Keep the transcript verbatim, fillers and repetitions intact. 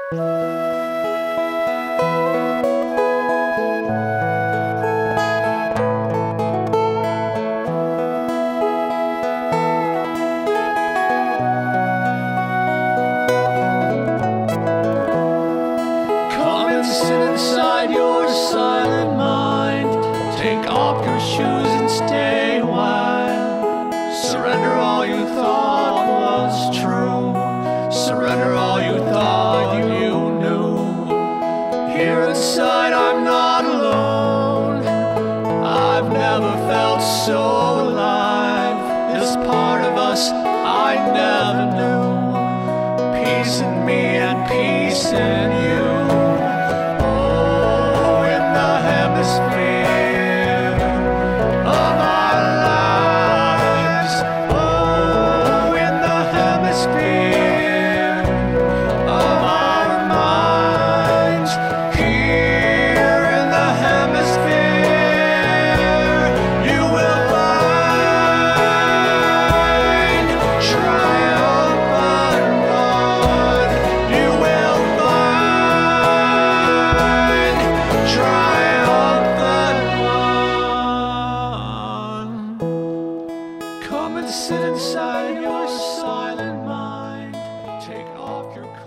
Sit inside your silent mind. Take off your shoes and stay a while. Surrender all you thought was true. Surrender all you thought you knew. Here inside I'm not alone. I've never felt so alive. This part of us I never knew. Peace in me and peace in you. Come and sit inside your silent mind. Take off your